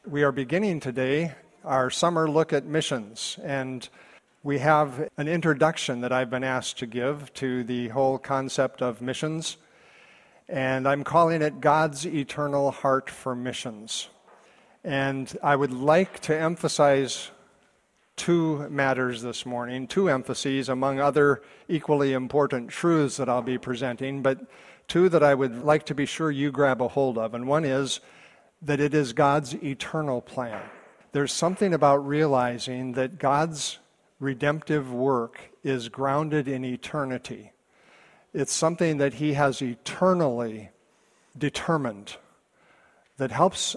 We are beginning today our summer look at missions, and we have an introduction that I've been asked to give to the whole concept of missions, and I'm calling it God's Eternal Heart for Missions. And I would like to emphasize two matters this morning, two emphases among other equally important truths that I'll be presenting, but two that I would like to be sure you grab a hold of. And one is that it is God's eternal plan. There's something about realizing that God's redemptive work is grounded in eternity. It's something that He has eternally determined that helps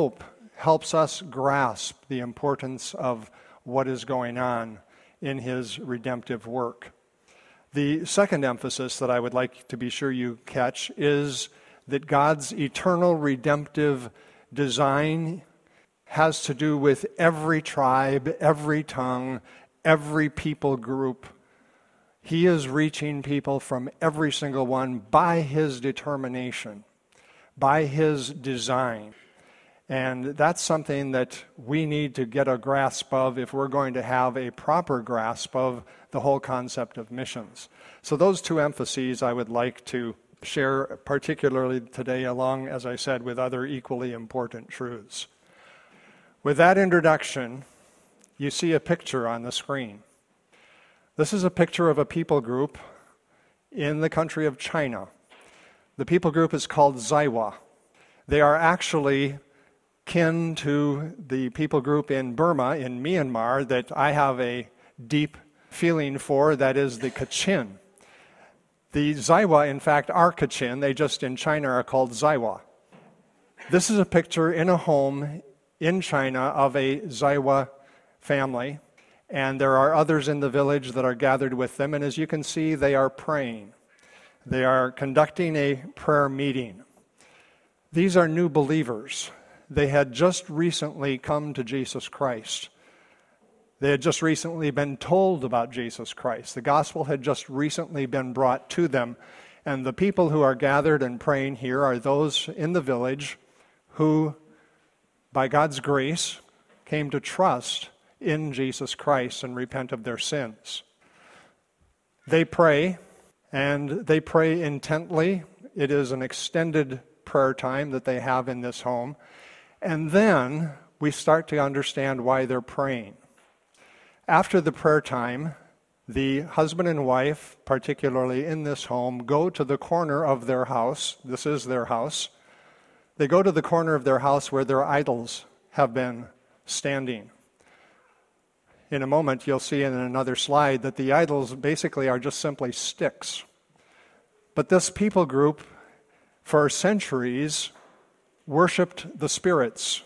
us grasp the importance of what is going on in His redemptive work. The second emphasis that I would like to be sure you catch is that God's eternal redemptive design has to do with every tribe, every tongue, every people group. He is reaching people from every single one by His determination, by His design. And that's something that we need to get a grasp of if we're going to have a proper grasp of the whole concept of missions. So those two emphases I would like to share particularly today, along, as I said, with other equally important truths. With that introduction, you see a picture on the screen. This is a picture of a people group in the country of China. The people group is called Zaiwa. They are actually kin to the people group in Burma, in Myanmar, that I have a deep feeling for, that is the Kachin. The Zaiwa, in fact, are Kachin. They just in China are called Zaiwa. This is a picture in a home in China of a Zaiwa family, and there are others in the village that are gathered with them, and as you can see, they are praying. They are conducting a prayer meeting. These are new believers. They had just recently come to Jesus Christ. They had just recently been told about Jesus Christ. The gospel had just recently been brought to them. And the people who are gathered and praying here are those in the village who, by God's grace, came to trust in Jesus Christ and repent of their sins. They pray, and they pray intently. It is an extended prayer time that they have in this home. And then we start to understand why they're praying. After the prayer time, the husband and wife, particularly in this home, go to the corner of their house. This is their house. They go to the corner of their house where their idols have been standing. In a moment, you'll see in another slide that the idols basically are just simply sticks. But this people group, for centuries, worshipped the spirits.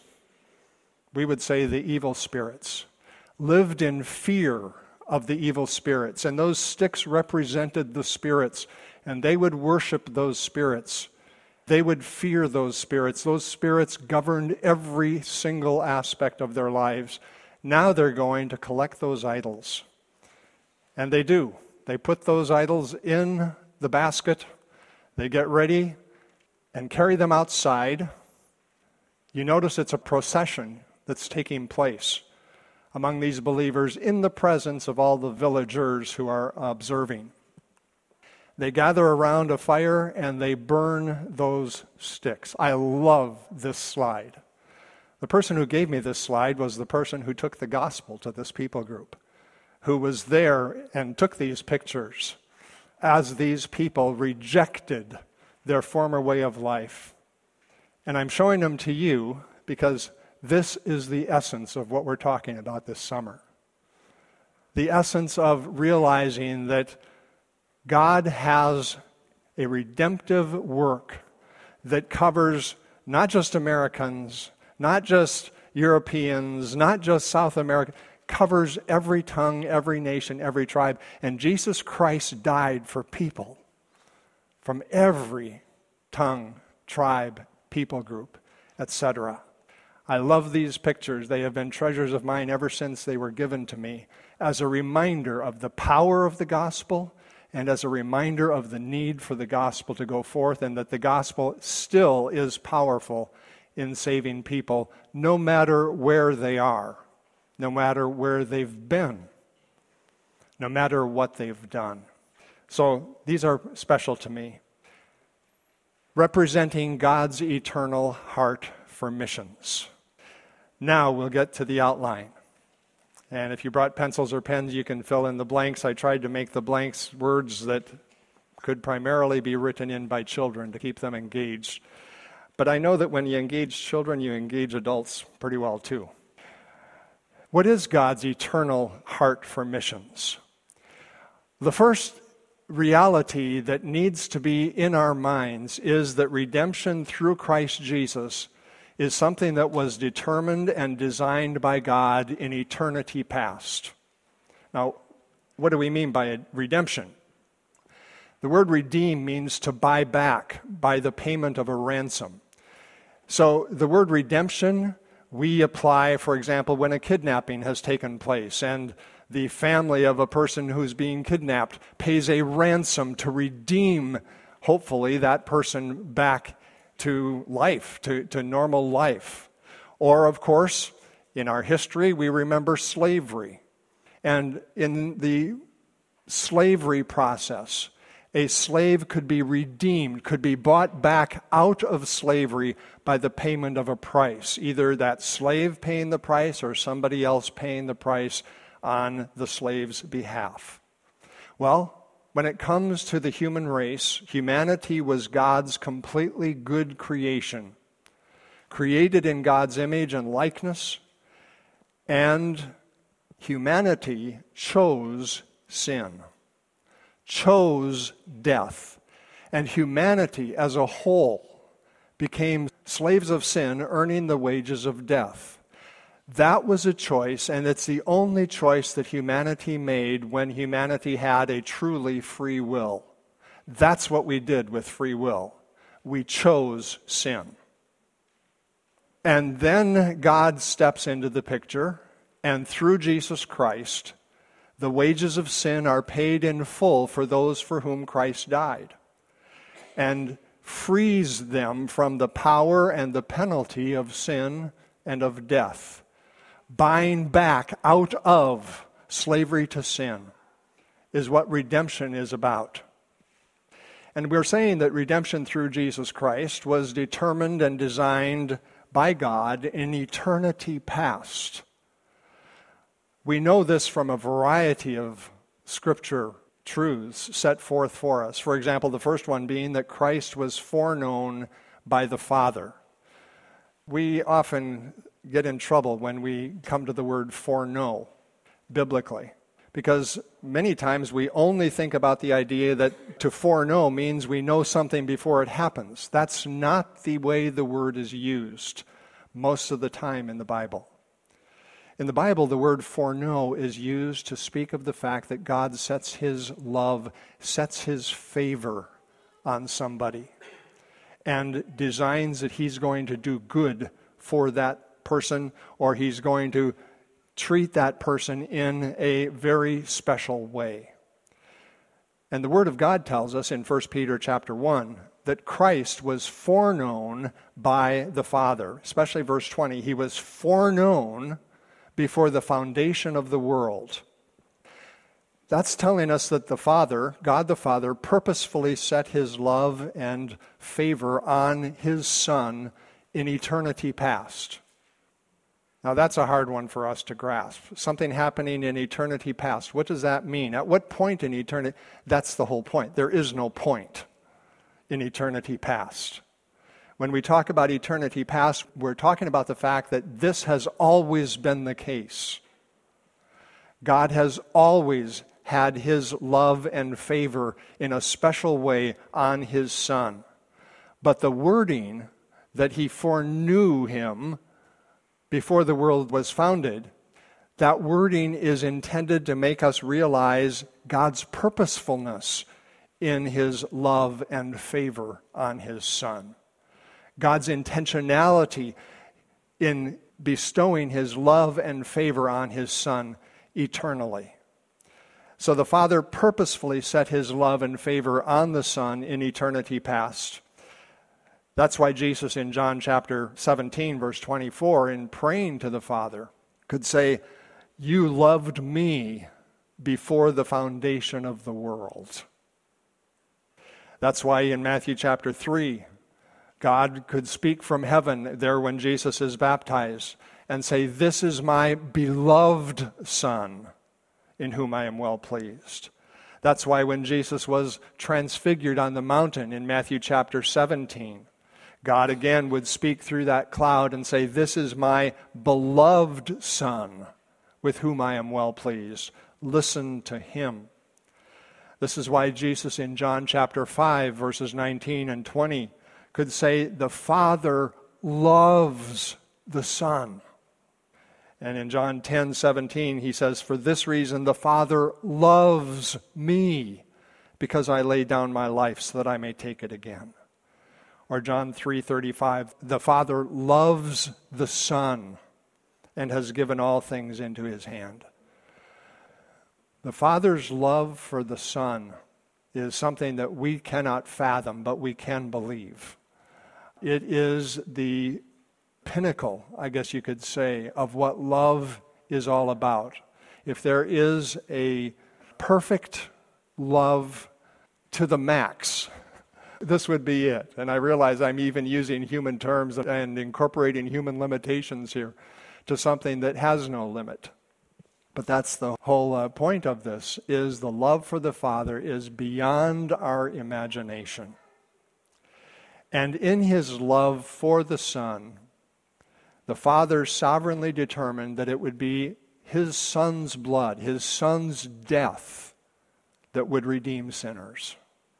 We would say the evil spirits. Lived in fear of the evil spirits. And those sticks represented the spirits. And they would worship those spirits. They would fear those spirits. Those spirits governed every single aspect of their lives. Now they're going to collect those idols. And they do. They put those idols in the basket. They get ready and carry them outside. You notice it's a procession that's taking place among these believers in the presence of all the villagers who are observing. They gather around a fire and they burn those sticks. I love this slide. The person who gave me this slide was the person who took the gospel to this people group, who was there and took these pictures as these people rejected their former way of life. And I'm showing them to you because this is the essence of what we're talking about this summer. The essence of realizing that God has a redemptive work that covers not just Americans, not just Europeans, not just South America, covers every tongue, every nation, every tribe. And Jesus Christ died for people from every tongue, tribe, people group, etc. I love these pictures. They have been treasures of mine ever since they were given to me as a reminder of the power of the gospel and as a reminder of the need for the gospel to go forth and that the gospel still is powerful in saving people, no matter where they are, no matter where they've been, no matter what they've done. So these are special to me, representing God's eternal heart for missions. Now we'll get to the outline. And if you brought pencils or pens, you can fill in the blanks. I tried to make the blanks words that could primarily be written in by children to keep them engaged. But I know that when you engage children, you engage adults pretty well too. What is God's eternal heart for missions? The first reality that needs to be in our minds is that redemption through Christ Jesus is something that was determined and designed by God in eternity past. Now, what do we mean by redemption? The word redeem means to buy back by the payment of a ransom. So the word redemption we apply, for example, when a kidnapping has taken place and the family of a person who's being kidnapped pays a ransom to redeem, hopefully, that person back to life, to normal life. Or, of course, in our history, we remember slavery. And in the slavery process, a slave could be redeemed, could be bought back out of slavery by the payment of a price, either that slave paying the price or somebody else paying the price on the slave's behalf. Well, when it comes to the human race, humanity was God's completely good creation, created in God's image and likeness, and humanity chose sin, chose death, and humanity as a whole became slaves of sin, earning the wages of death. That was a choice, and it's the only choice that humanity made when humanity had a truly free will. That's what we did with free will. We chose sin. And then God steps into the picture, and through Jesus Christ, the wages of sin are paid in full for those for whom Christ died, and frees them from the power and the penalty of sin and of death. Buying back out of slavery to sin is what redemption is about. And we're saying that redemption through Jesus Christ was determined and designed by God in eternity past. We know this from a variety of Scripture truths set forth for us. For example, the first one being that Christ was foreknown by the Father. We often get in trouble when we come to the word foreknow biblically, because many times we only think about the idea that to foreknow means we know something before it happens. That's not the way the word is used most of the time in the Bible. In the Bible, the word foreknow is used to speak of the fact that God sets his love, sets his favor on somebody, and designs that he's going to do good for that person, or he's going to treat that person in a very special way. And the Word of God tells us in 1 Peter chapter 1 that Christ was foreknown by the Father. Especially verse 20, he was foreknown before the foundation of the world. That's telling us that the Father, God the Father, purposefully set his love and favor on his Son in eternity past. Now that's a hard one for us to grasp. Something happening in eternity past. What does that mean? At what point in eternity? That's the whole point. There is no point in eternity past. When we talk about eternity past, we're talking about the fact that this has always been the case. God has always had his love and favor in a special way on his Son. But the wording that he foreknew him before the world was founded, that wording is intended to make us realize God's purposefulness in his love and favor on his Son. God's intentionality in bestowing his love and favor on his Son eternally. So the Father purposefully set his love and favor on the Son in eternity past. That's why Jesus in John chapter 17, verse 24, in praying to the Father, could say, "You loved me before the foundation of the world." That's why in Matthew chapter 3, God could speak from heaven there when Jesus is baptized and say, "This is my beloved Son, in whom I am well pleased." That's why when Jesus was transfigured on the mountain in Matthew chapter 17, God again would speak through that cloud and say, "This is my beloved Son, with whom I am well pleased. Listen to him." This is why Jesus in John chapter 5, verses 19 and 20, could say, "The Father loves the Son." And in John 10:17, he says, "For this reason the Father loves me, because I lay down my life so that I may take it again." Or John 3:35, "The Father loves the Son and has given all things into his hand." The Father's love for the Son is something that we cannot fathom, but we can believe. It is the pinnacle, I guess you could say, of what love is all about. If there is a perfect love to the max, this would be it. And I realize I'm even using human terms and incorporating human limitations here to something that has no limit. But that's the whole point of this, is the love for the Father is beyond our imagination. And in his love for the Son, the Father sovereignly determined that it would be his Son's blood, his Son's death, that would redeem sinners.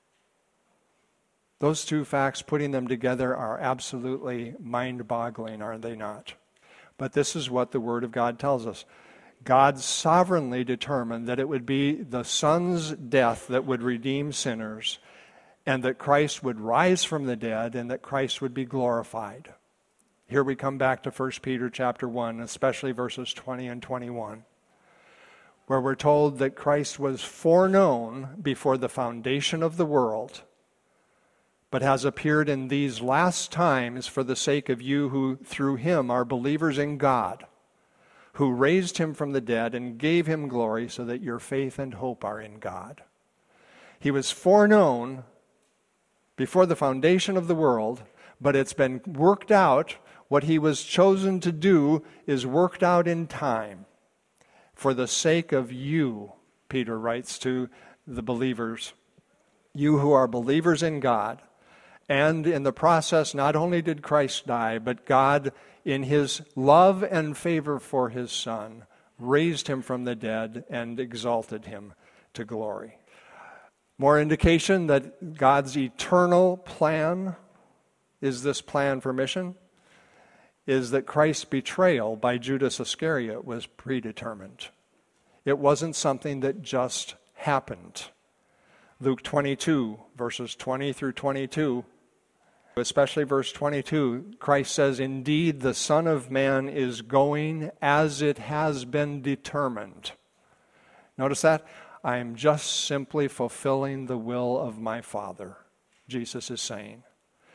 Those two facts, putting them together, are absolutely mind-boggling, are they not? But this is what the Word of God tells us. God sovereignly determined that it would be the Son's death that would redeem sinners, and that Christ would rise from the dead, and that Christ would be glorified. Here we come back to 1 Peter chapter 1, especially verses 20 and 21, where we're told that Christ was foreknown before the foundation of the world, but has appeared in these last times for the sake of you who through him are believers in God, who raised him from the dead and gave him glory, so that your faith and hope are in God. He was foreknown before the foundation of the world, but it's been worked out. What he was chosen to do is worked out in time for the sake of you, Peter writes to the believers. You who are believers in God. And in the process, not only did Christ die, but God, in his love and favor for his Son, raised him from the dead and exalted him to glory. More indication that God's eternal plan is this plan for mission is that Christ's betrayal by Judas Iscariot was predetermined. It wasn't something that just happened. Luke 22, verses 20 through 22, especially verse 22, Christ says, "Indeed, the Son of Man is going as it has been determined." Notice that? "I am just simply fulfilling the will of my Father," Jesus is saying.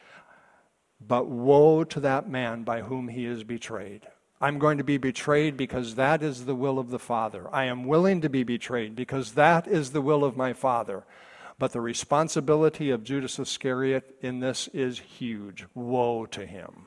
"But woe to that man by whom he is betrayed." I'm going to be betrayed because that is the will of the Father. I am willing to be betrayed because that is the will of my Father. But the responsibility of Judas Iscariot in this is huge. Woe to him.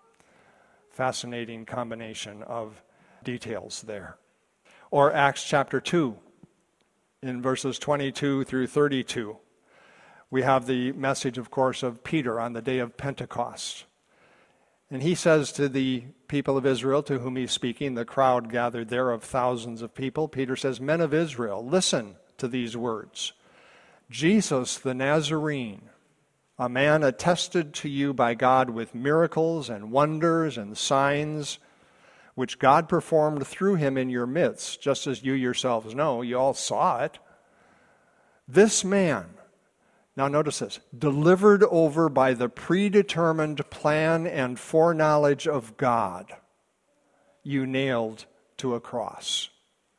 Fascinating combination of details there. Or Acts chapter 2, in verses 22 through 32. We have the message, of course, of Peter on the day of Pentecost. And he says to the people of Israel to whom he's speaking, the crowd gathered there of thousands of people, Peter says, "Men of Israel, listen to these words. Jesus the Nazarene, a man attested to you by God with miracles and wonders and signs, which God performed through him in your midst, just as you yourselves know, you all saw it. This man," now notice this, "delivered over by the predetermined plan and foreknowledge of God, you nailed to a cross."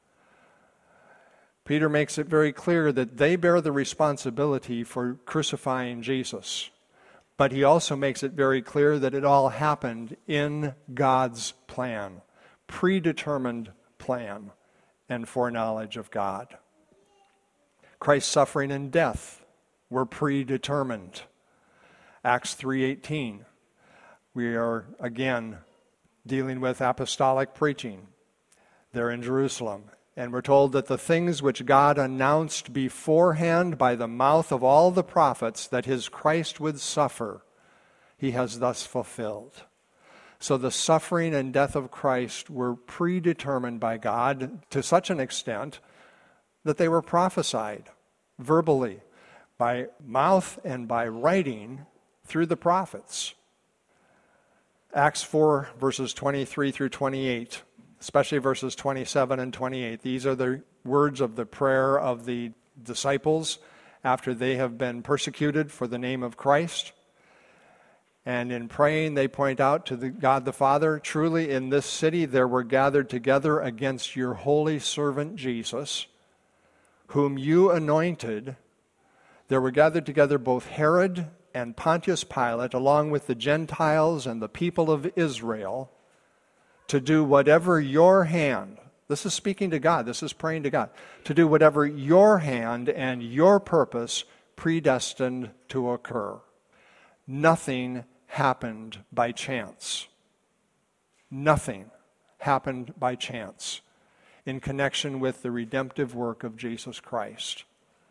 Peter makes it very clear that they bear the responsibility for crucifying Jesus. But he also makes it very clear that it all happened in God's plan, predetermined plan and foreknowledge of God. Christ's suffering and death were predetermined. Acts 3:18. We are again dealing with apostolic preaching there in Jerusalem. And we're told that the things which God announced beforehand by the mouth of all the prophets that his Christ would suffer, he has thus fulfilled. So the suffering and death of Christ were predetermined by God to such an extent that they were prophesied verbally by mouth and by writing through the prophets. Acts 4, verses 23 through 28, especially verses 27 and 28. These are the words of the prayer of the disciples after they have been persecuted for the name of Christ. And in praying, they point out to God the Father, truly in this city there were gathered together against your holy servant Jesus, whom you anointed. There were gathered together both Herod and Pontius Pilate, along with the Gentiles and the people of Israel, to do whatever your hand, this is speaking to God, this is praying to God, to do whatever your hand and your purpose predestined to occur. Nothing happened by chance. Nothing happened by chance in connection with the redemptive work of Jesus Christ.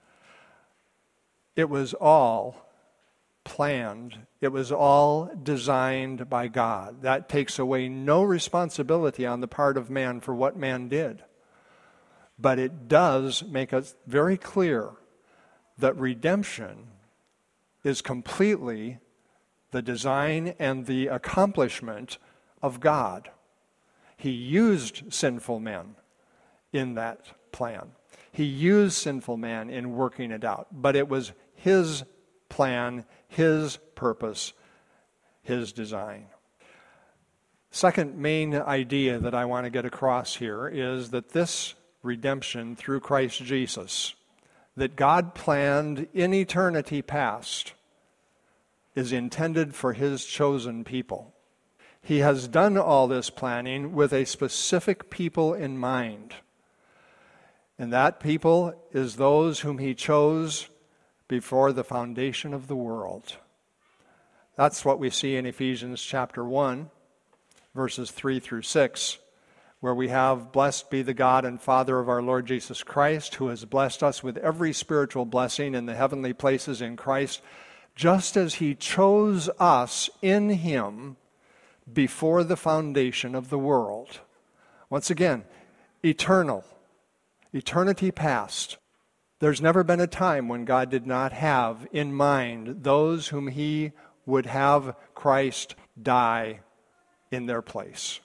It was all planned. It was all designed by God. That takes away no responsibility on the part of man for what man did. But it does make us very clear that redemption is completely the design and the accomplishment of God. He used sinful men in that plan. He used sinful man in working it out. But it was his plan, his purpose, his design. Second main idea that I want to get across here is that this redemption through Christ Jesus, that God planned in eternity past, is intended for his chosen people. He has done all this planning with a specific people in mind. And that people is those whom he chose before the foundation of the world. That's what we see in Ephesians chapter 1, verses 3 through 6, where we have, "Blessed be the God and Father of our Lord Jesus Christ, who has blessed us with every spiritual blessing in the heavenly places in Christ, just as he chose us in him before the foundation of the world." Once again, eternal, eternity past. There's never been a time when God did not have in mind those whom he would have Christ die in their place.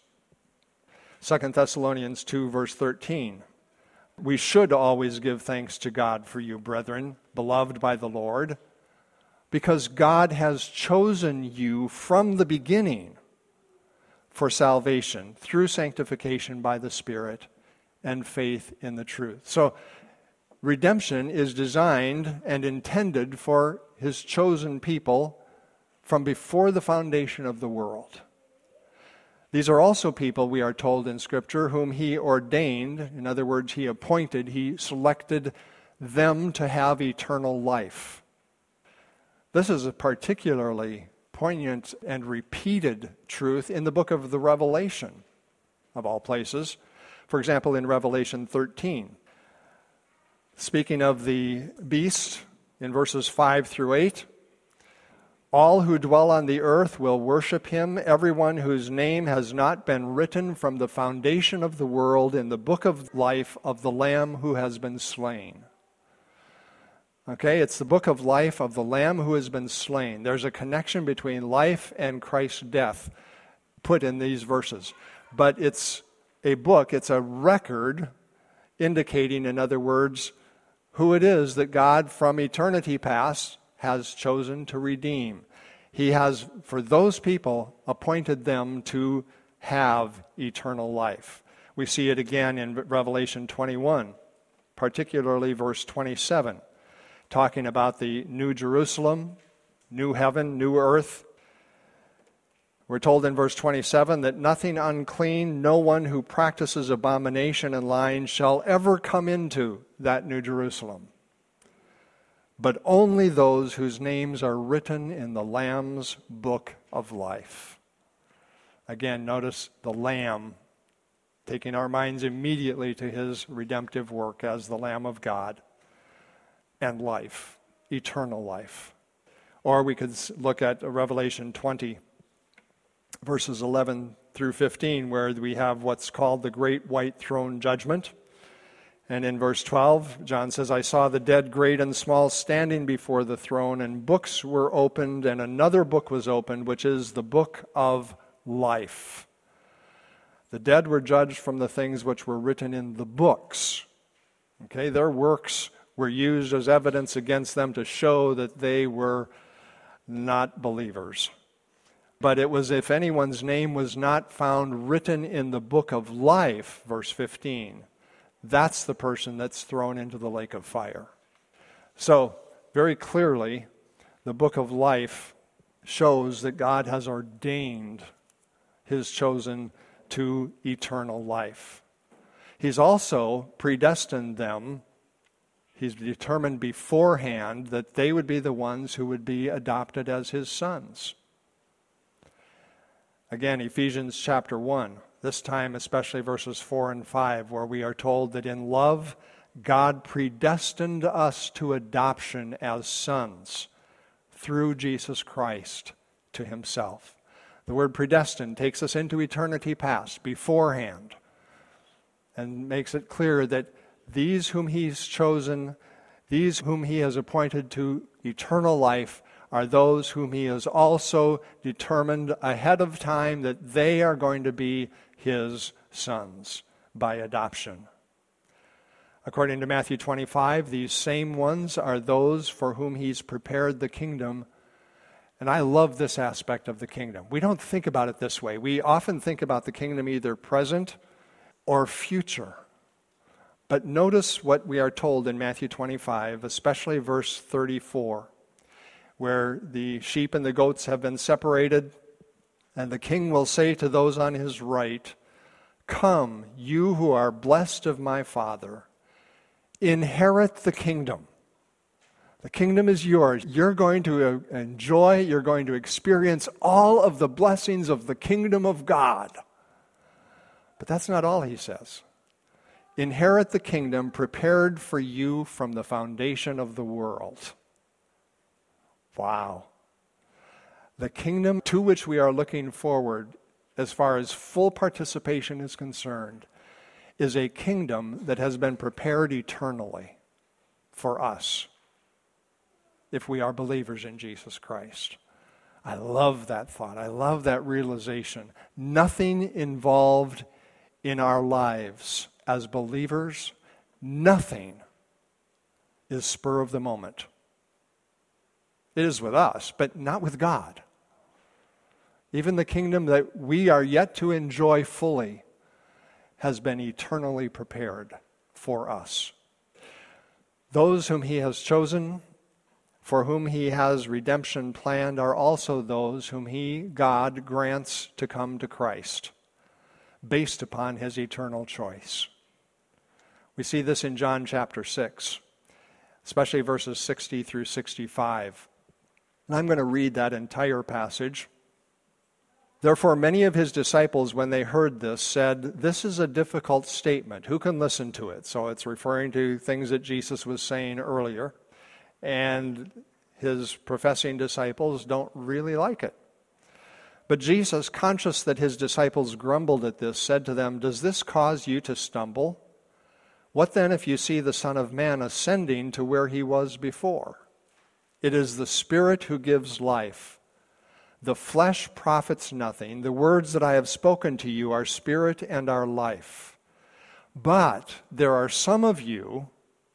2 Thessalonians 2, verse 13. "We should always give thanks to God for you, brethren, beloved by the Lord, because God has chosen you from the beginning for salvation through sanctification by the Spirit and faith in the truth." So, redemption is designed and intended for his chosen people from before the foundation of the world. These are also people, we are told in Scripture, whom he ordained. In other words, he appointed, he selected them to have eternal life. This is a particularly poignant and repeated truth in the book of the Revelation, of all places. For example, in Revelation 13, speaking of the beast, in verses 5 through 8, "All who dwell on the earth will worship him, everyone whose name has not been written from the foundation of the world in the book of life of the Lamb who has been slain." Okay, it's the book of life of the Lamb who has been slain. There's a connection between life and Christ's death put in these verses. But it's a book, it's a record indicating, in other words, who it is that God from eternity past has chosen to redeem. He has, for those people, appointed them to have eternal life. We see it again in Revelation 21, particularly verse 27, talking about the New Jerusalem new heaven, new earth. We're told in verse 27 that nothing unclean, no one who practices abomination and lying shall ever come into that New Jerusalem, but only those whose names are written in the Lamb's book of life. Again, notice the Lamb, taking our minds immediately to his redemptive work as the Lamb of God, and life, eternal life. Or we could look at Revelation 20, verses 11 through 15, where we have what's called the Great White Throne Judgment. And in verse 12, John says, I saw the dead, great and small, standing before the throne, and books were opened, and another book was opened, which is the book of life. The dead were judged from the things which were written in the books. Okay, their works were used as evidence against them to show that they were not believers. But it was if anyone's name was not found written in the book of life, verse 15, that's the person that's thrown into the lake of fire. So, very clearly, the book of life shows that God has ordained his chosen to eternal life. He's also predestined them. He's determined beforehand that they would be the ones who would be adopted as his sons. Again, Ephesians chapter 1, this time especially verses 4 and 5, where we are told that in love, God predestined us to adoption as sons through Jesus Christ to himself. The word predestined takes us into eternity past, beforehand, and makes it clear that these whom he's chosen, these whom he has appointed to eternal life, are those whom he has also determined ahead of time that they are going to be his sons by adoption. According to Matthew 25, these same ones are those for whom he's prepared the kingdom. And I love this aspect of the kingdom. We don't think about it this way. We often think about the kingdom either present or future. But notice what we are told in Matthew 25, especially verse 34, where the sheep and the goats have been separated, and the king will say to those on his right, "Come, you who are blessed of my Father, inherit the kingdom." The kingdom is yours. You're going to enjoy, you're going to experience all of the blessings of the kingdom of God. But that's not all he says. Inherit the kingdom prepared for you from the foundation of the world. Wow. The kingdom to which we are looking forward, as far as full participation is concerned, is a kingdom that has been prepared eternally for us, if we are believers in Jesus Christ. I love that thought. I love that realization. Nothing involved in our lives as believers, nothing is spur of the moment. It is with us, but not with God. Even the kingdom that we are yet to enjoy fully has been eternally prepared for us. Those whom he has chosen, for whom he has redemption planned, are also those whom he, God, grants to come to Christ, based upon his eternal choice. We see this in John chapter 6, especially verses 60 through 65. And I'm going to read that entire passage. Therefore, many of his disciples, when they heard this, said, "This is a difficult statement. Who can listen to it?" So it's referring to things that Jesus was saying earlier. And his professing disciples don't really like it. But Jesus, conscious that his disciples grumbled at this, said to them, "Does this cause you to stumble? What then if you see the Son of Man ascending to where he was before? It is the Spirit who gives life. The flesh profits nothing. The words that I have spoken to you are spirit and are life. But there are some of you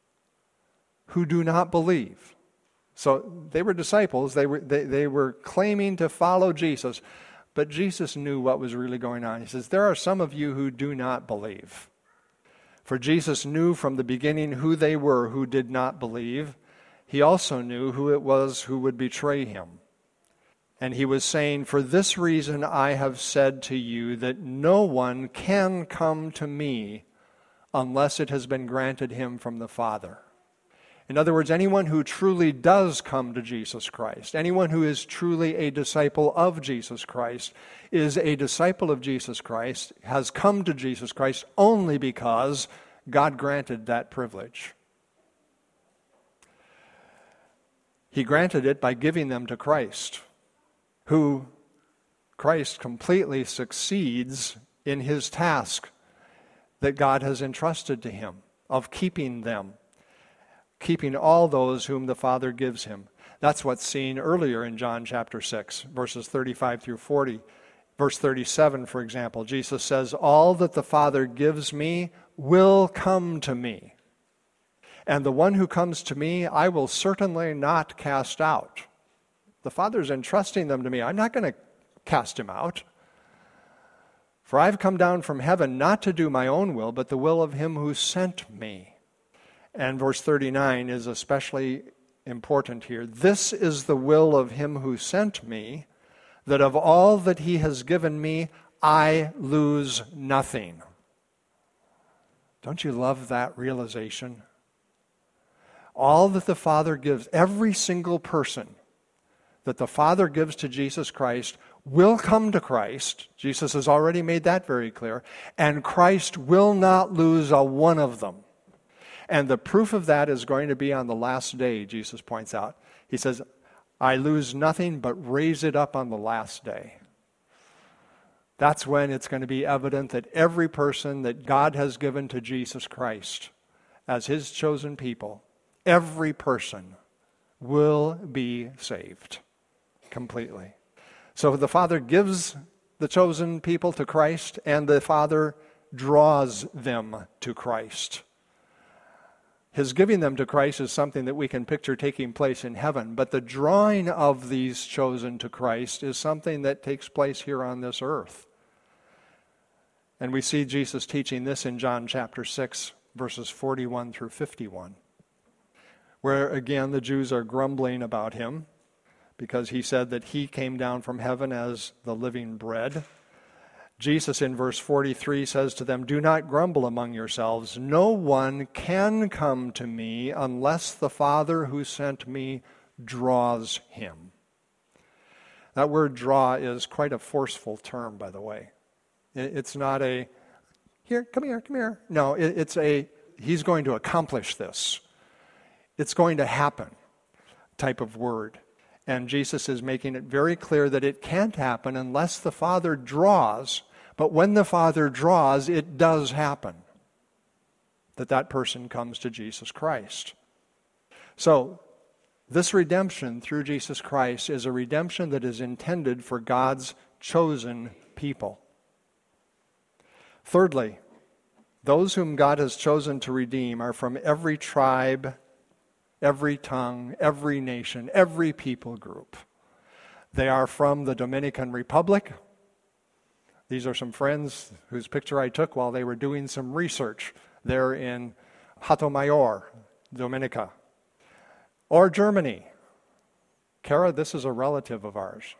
who do not believe." So they were disciples. They were claiming to follow Jesus. But Jesus knew what was really going on. He says, there are some of you who do not believe. For Jesus knew from the beginning who they were who did not believe. He also knew who it was who would betray him. And he was saying, "For this reason I have said to you that no one can come to me unless it has been granted him from the Father." In other words, anyone who truly does come to Jesus Christ, anyone who is truly a disciple of Jesus Christ, is a disciple of Jesus Christ, has come to Jesus Christ only because God granted that privilege. He granted it by giving them to Christ, who Christ completely succeeds in his task that God has entrusted to him of keeping them, keeping all those whom the Father gives him. That's what's seen earlier in John chapter 6, verses 35 through 40. Verse 37, for example, Jesus says, "All that the Father gives me will come to me. And the one who comes to me, I will certainly not cast out." The Father's entrusting them to me. I'm not going to cast him out. "For I've come down from heaven not to do my own will, but the will of him who sent me." And verse 39 is especially important here. "This is the will of him who sent me, that of all that he has given me, I lose nothing." Don't you love that realization? All that the Father gives, every single person that the Father gives to Jesus Christ will come to Christ. Jesus has already made that very clear. And Christ will not lose a one of them. And the proof of that is going to be on the last day, Jesus points out. He says, "I lose nothing but raise it up on the last day." That's when it's going to be evident that every person that God has given to Jesus Christ as his chosen people, every person will be saved completely. So the Father gives the chosen people to Christ, and the Father draws them to Christ. His giving them to Christ is something that we can picture taking place in heaven, but the drawing of these chosen to Christ is something that takes place here on this earth. And we see Jesus teaching this in John chapter 6, verses 41 through 51, where again the Jews are grumbling about him because he said that he came down from heaven as the living bread. Jesus in verse 43 says to them, "Do not grumble among yourselves. No one can come to me unless the Father who sent me draws him." That word "draw" is quite a forceful term, by the way. It's not a, "Here, come here, come here." No, it's a, "He's going to accomplish this. It's going to happen" type of word. And Jesus is making it very clear that it can't happen unless the Father draws. But when the Father draws, it does happen that person comes to Jesus Christ. So, this redemption through Jesus Christ is a redemption that is intended for God's chosen people. Thirdly, those whom God has chosen to redeem are from every tribe, every tongue, every nation, every people group. They are from the Dominican Republic. These are some friends whose picture I took while they were doing some research there in Hato Mayor, Dominica. Or Germany. Kara, this is a relative of ours.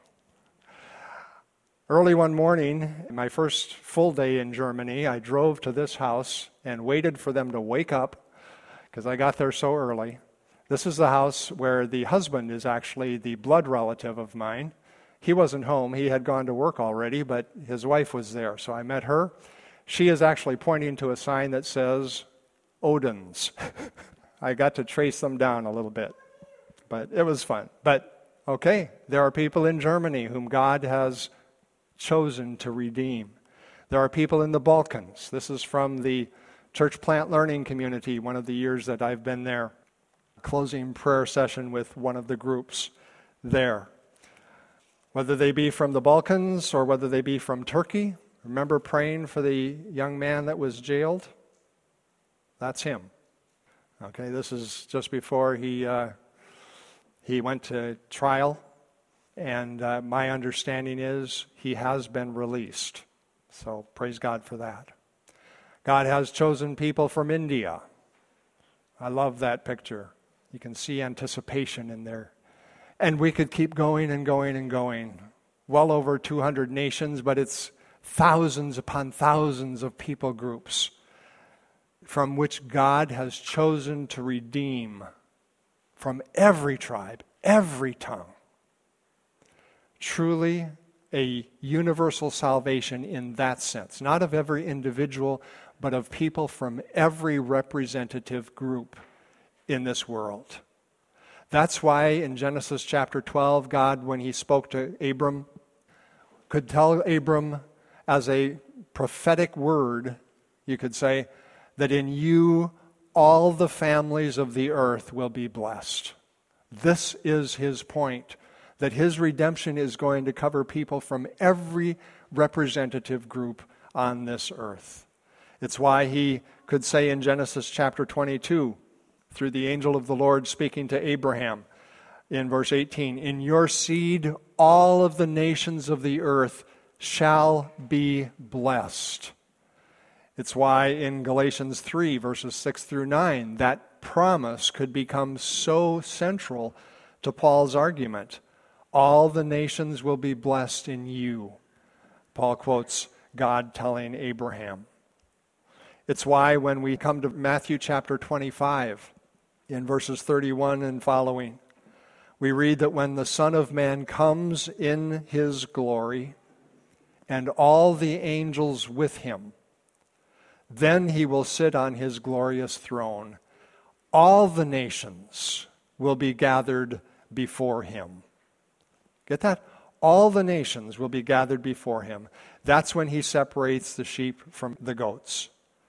Early one morning, my first full day in Germany, I drove to this house and waited for them to wake up because I got there so early. This is the house where the husband is actually the blood relative of mine. He wasn't home. He had gone to work already, but his wife was there. So I met her. She is actually pointing to a sign that says Odin's. I got to trace them down a little bit, but it was fun. But, okay, there are people in Germany whom God has chosen to redeem. There are people in the Balkans. This is from the Church Plant Learning Community, one of the years that I've been there. Closing prayer session with one of the groups there. Whether they be from the Balkans or whether they be from Turkey. Remember praying for the young man that was jailed? That's him. Okay, this is just before he went to trial. And my understanding is he has been released. So praise God for that. God has chosen people from India. I love that picture. You can see anticipation in there. And we could keep going and going and going. Well over 200 nations, but it's thousands upon thousands of people groups from which God has chosen to redeem from every tribe, every tongue. Truly a universal salvation in that sense, not of every individual, but of people from every representative group in this world. That's why in Genesis chapter 12, God, when he spoke to Abram, could tell Abram as a prophetic word, you could say, that in you all the families of the earth will be blessed. This is his point, that his redemption is going to cover people from every representative group on this earth. It's why he could say in Genesis chapter 22, through the angel of the Lord speaking to Abraham, in verse 18, in your seed all of the nations of the earth shall be blessed. It's why in Galatians 3, verses 6 through 9, that promise could become so central to Paul's argument. All the nations will be blessed in you. Paul quotes God telling Abraham. It's why when we come to Matthew chapter 25, in verses 31 and following, we read that when the Son of Man comes in his glory, and all the angels with him, then he will sit on his glorious throne. All the nations will be gathered before him. Get that? All the nations will be gathered before him. That's when he separates the sheep from the goats.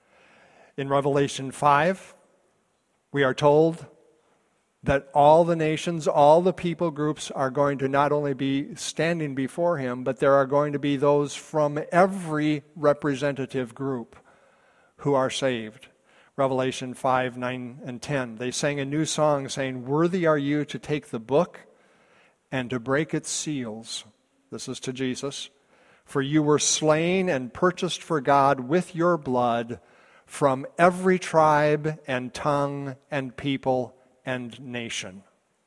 In Revelation 5, we are told that all the nations, all the people groups are going to not only be standing before him, but there are going to be those from every representative group who are saved. Revelation 5, 9, and 10. They sang a new song saying, worthy are you to take the book and to break its seals. This is to Jesus. For you were slain and purchased for God with your blood from every tribe and tongue and people and nation.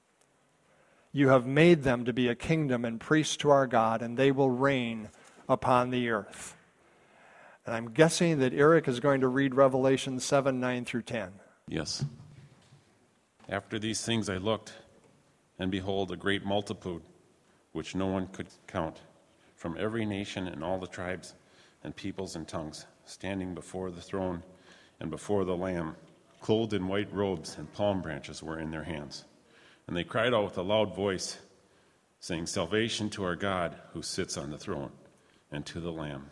You have made them to be a kingdom and priests to our God, and they will reign upon the earth. And I'm guessing that Eric is going to read Revelation 7, 9 through 10. Yes. After these things I looked, and behold, a great multitude, which no one could count, from every nation and all the tribes and peoples and tongues, standing before the throne and before the Lamb, clothed in white robes, and palm branches were in their hands. And they cried out with a loud voice, saying, salvation to our God who sits on the throne, and to the Lamb.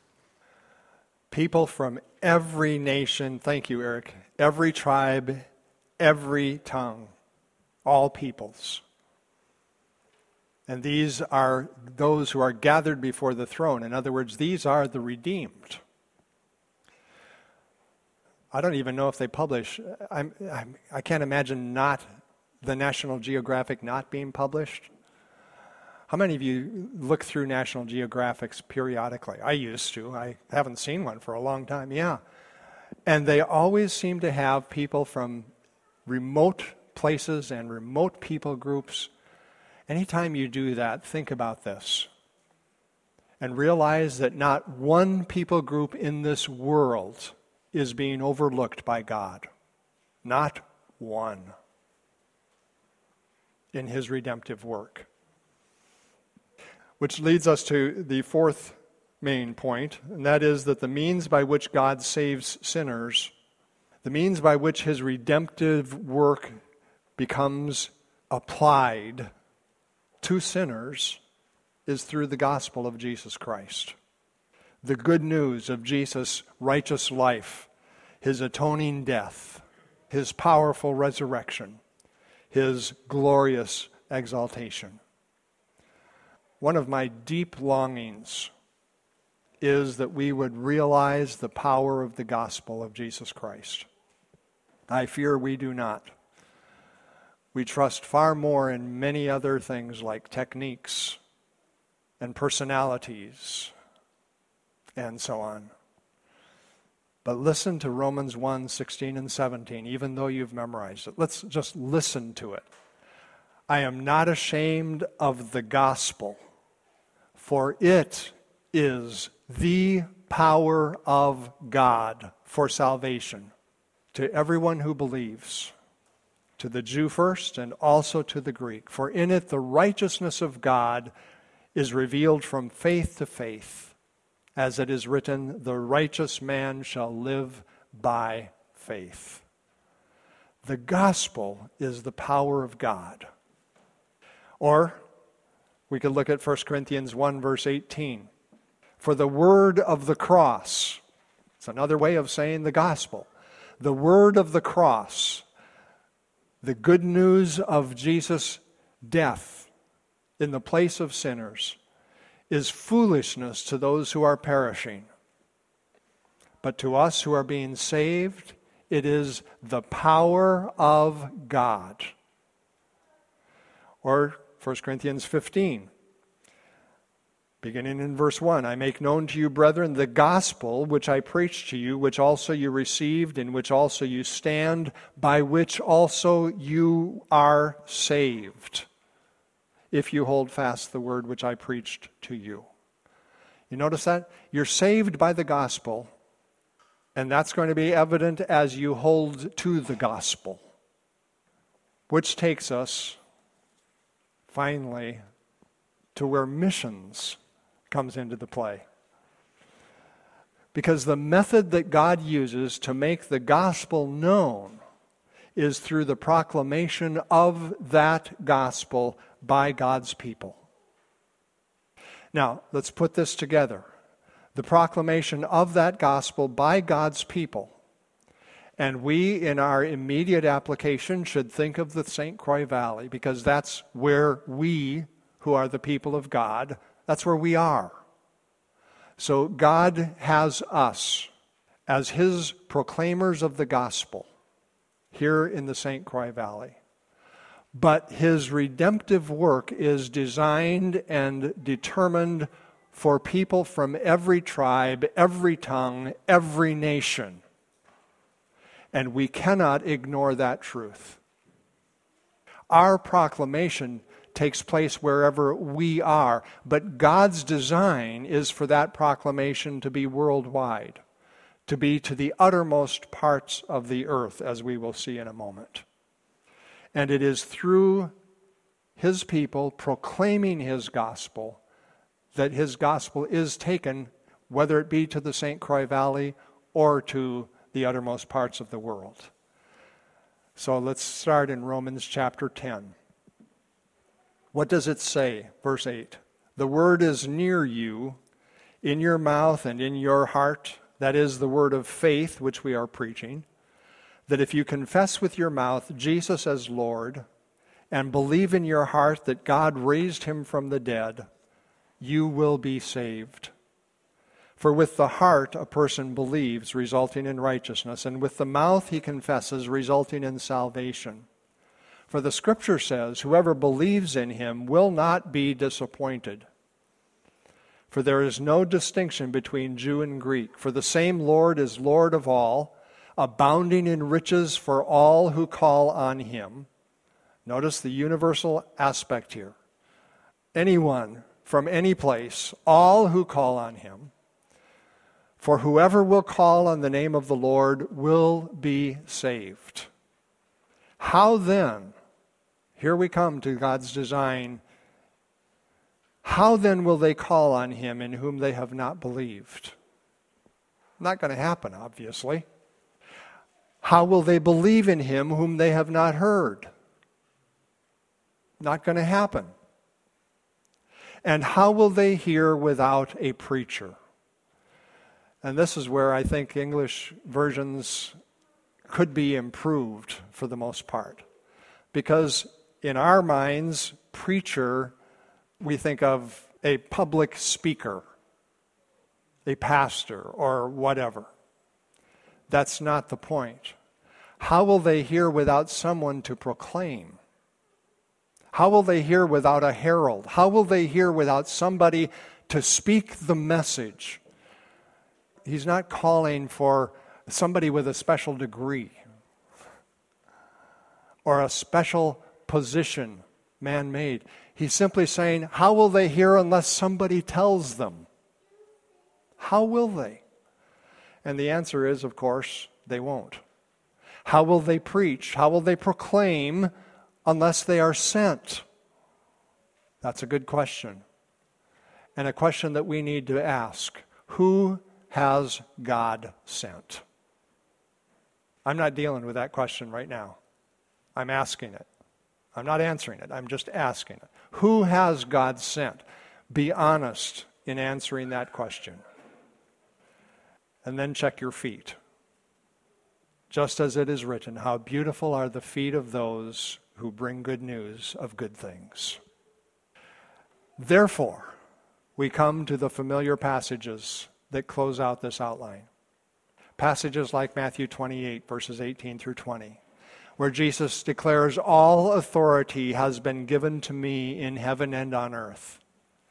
People from every nation, thank you, Eric, every tribe, every tongue, all peoples. And these are those who are gathered before the throne. In other words, these are the redeemed. I don't even know if they publish. I can't imagine not the National Geographic not being published. How many of you look through National Geographics periodically? I used to. I haven't seen one for a long time. Yeah. And they always seem to have people from remote places and remote people groups. Anytime you do that, think about this. And realize that not one people group in this world is being overlooked by God. Not one. In his redemptive work. Which leads us to the fourth main point, and that is that the means by which God saves sinners, the means by which his redemptive work becomes applied to sinners, is through the gospel of Jesus Christ. The good news of Jesus' righteous life, his atoning death, his powerful resurrection, his glorious exaltation. One of my deep longings is that we would realize the power of the gospel of Jesus Christ. I fear we do not. We trust far more in many other things like techniques and personalities and so on. But listen to Romans 1, 16 and 17, even though you've memorized it. Let's just listen to it. I am not ashamed of the gospel, for it is the power of God for salvation to everyone who believes, to the Jew first and also to the Greek. For in it the righteousness of God is revealed from faith to faith, as it is written, the righteous man shall live by faith. The gospel is the power of God. Or we could look at 1 Corinthians 1, verse 18. For the word of the cross, it's another way of saying the gospel. The word of the cross, the good news of Jesus' death in the place of sinners, is foolishness to those who are perishing. But to us who are being saved, it is the power of God. Or 1 Corinthians 15, beginning in verse 1, I make known to you, brethren, the gospel which I preached to you, which also you received, in which also you stand, by which also you are saved, if you hold fast the word which I preached to you. You notice that? You're saved by the gospel, and that's going to be evident as you hold to the gospel. Which takes us, finally, to where missions comes into the play. Because the method that God uses to make the gospel known is through the proclamation of that gospel by God's people. Now, let's put this together. The proclamation of that gospel by God's people. And we, in our immediate application, should think of the St. Croix Valley, because that's where we, who are the people of God, that's where we are. So God has us as His proclaimers of the gospel here in the St. Croix Valley. But His redemptive work is designed and determined for people from every tribe, every tongue, every nation. And we cannot ignore that truth. Our proclamation takes place wherever we are, but God's design is for that proclamation to be worldwide, to be to the uttermost parts of the earth, as we will see in a moment. And it is through His people proclaiming His gospel that His gospel is taken, whether it be to the St. Croix Valley or to the uttermost parts of the world. So let's start in Romans chapter 10. What does it say? Verse 8. The word is near you, in your mouth and in your heart. That is the word of faith which we are preaching. That if you confess with your mouth Jesus as Lord, and believe in your heart that God raised Him from the dead, you will be saved. For with the heart a person believes, resulting in righteousness, and with the mouth he confesses, resulting in salvation. For the Scripture says, whoever believes in Him will not be disappointed. For there is no distinction between Jew and Greek, for the same Lord is Lord of all, abounding in riches for all who call on Him. Notice the universal aspect here. Anyone from any place, all who call on Him. For whoever will call on the name of the Lord will be saved. How then, here we come to God's design, how then will they call on Him in whom they have not believed? Not going to happen, obviously. How will they believe in Him whom they have not heard? Not going to happen. And how will they hear without a preacher? And this is where I think English versions could be improved for the most part. Because in our minds, preacher, we think of a public speaker, a pastor, or whatever. That's not the point. How will they hear without someone to proclaim? How will they hear without a herald? How will they hear without somebody to speak the message? He's not calling for somebody with a special degree or a special position man-made. He's simply saying, how will they hear unless somebody tells them? How will they? And the answer is, of course, they won't. How will they preach? How will they proclaim unless they are sent? That's a good question. And a question that we need to ask. Who has God sent? I'm not dealing with that question right now. I'm asking it. I'm not answering it. I'm just asking it. Who has God sent? Be honest in answering that question. And then check your feet. Just as it is written, how beautiful are the feet of those who bring good news of good things. Therefore, we come to the familiar passages that close out this outline. Passages like Matthew 28, verses 18 through 20, where Jesus declares, all authority has been given to me in heaven and on earth.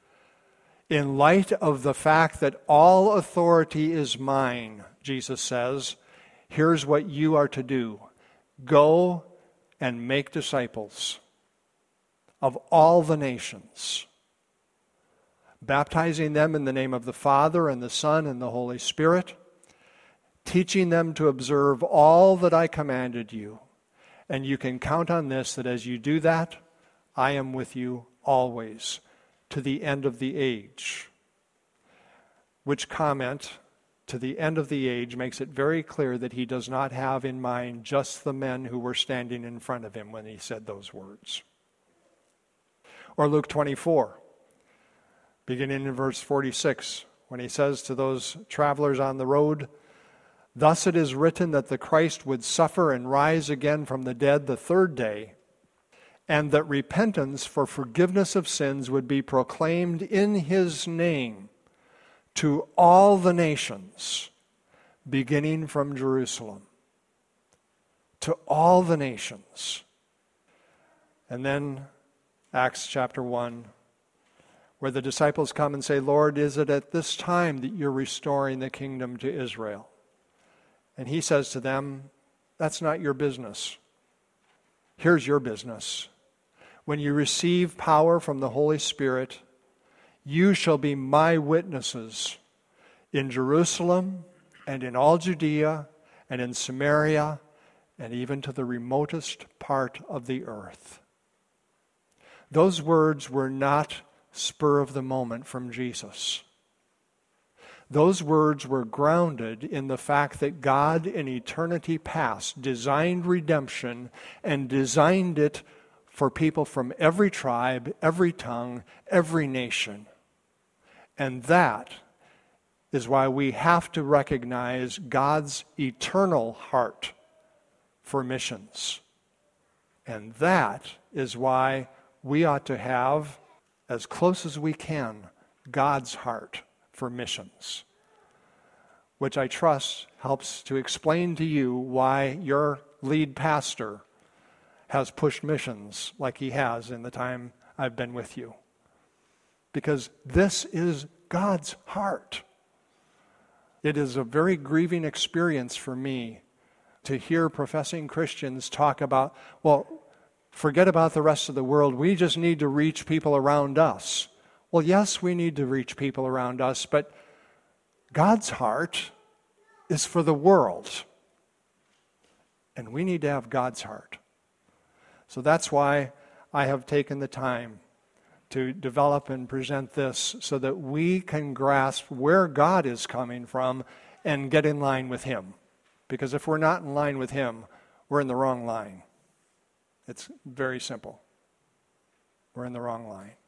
In light of the fact that all authority is mine, Jesus says, here's what you are to do. Go and make disciples of all the nations, baptizing them in the name of the Father and the Son and the Holy Spirit, teaching them to observe all that I commanded you. And you can count on this, that as you do that, I am with you always, to the end of the age. Which comment, to the end of the age, makes it very clear that he does not have in mind just the men who were standing in front of him when he said those words. Or Luke 24, beginning in verse 46, when he says to those travelers on the road, thus it is written that the Christ would suffer and rise again from the dead the third day, and that repentance for forgiveness of sins would be proclaimed in his name to all the nations, beginning from Jerusalem. To all the nations. And then Acts chapter 1, where the disciples come and say, Lord, is it at this time that you're restoring the kingdom to Israel? And he says to them, that's not your business. Here's your business. When you receive power from the Holy Spirit, you shall be my witnesses in Jerusalem and in all Judea and in Samaria and even to the remotest part of the earth. Those words were not spur of the moment from Jesus. Those words were grounded in the fact that God in eternity past designed redemption and designed it for people from every tribe, every tongue, every nation. And that is why we have to recognize God's eternal heart for missions. And that is why we ought to have, as close as we can, God's heart for missions, which I trust helps to explain to you why your lead pastor has pushed missions like he has in the time I've been with you. Because this is God's heart. It is a very grieving experience for me to hear professing Christians talk about, well, forget about the rest of the world. We just need to reach people around us. Well, yes, we need to reach people around us, but God's heart is for the world. And we need to have God's heart. So that's why I have taken the time to develop and present this so that we can grasp where God is coming from and get in line with Him. Because if we're not in line with Him, we're in the wrong line. It's very simple. We're in the wrong line.